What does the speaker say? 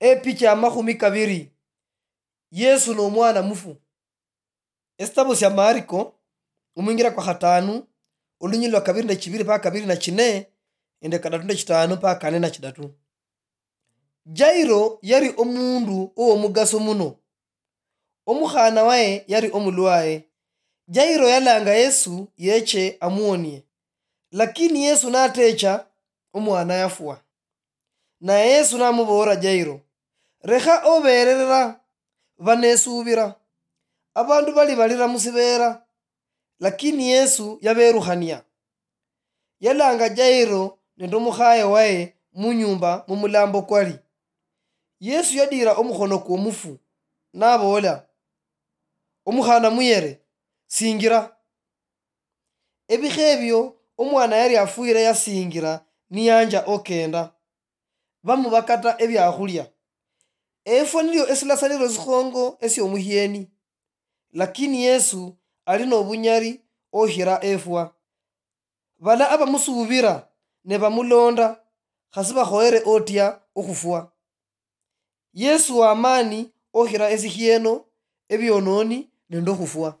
Epicha ya mahumi kabiri. Yesu no mwana mufu. Estabo sya Mariko umwingira kwa hatanu ulunyilwa kabiri na chibiri pa kabiri na chine ende kadatu na chitanu pa kane na chidatu. Jairo yari omundu uwo mugaso muno. Omuhana wae yari omulwae. Jairo yalanga Yesu yeche amuonie. Lakini Yesu natecha omwana yafua. Na Yesu namubora Jairo, reha oberera vanesubira. Abandu bali balira musibera. Lakini Yesu yaberuhania. Yalanga Jairo nendo muhaye wae munyumba mumulambo kwali. Yesu yadira omuhono ku mufu nabola omuhana muyere singira. Ebihebyo omwana yari afuire yasingira niyanja okenda. Bamubakata ebyahulya. Efo nilyo esilasaliro zihongo esi omuhieni. Lakini Yesu alina obunyari ohira efwa. Bala abamusubira ne bamulonda hasi bahoere otya okufua. Yesu wa amani ohira ezihieno ebyononi nendo hufua.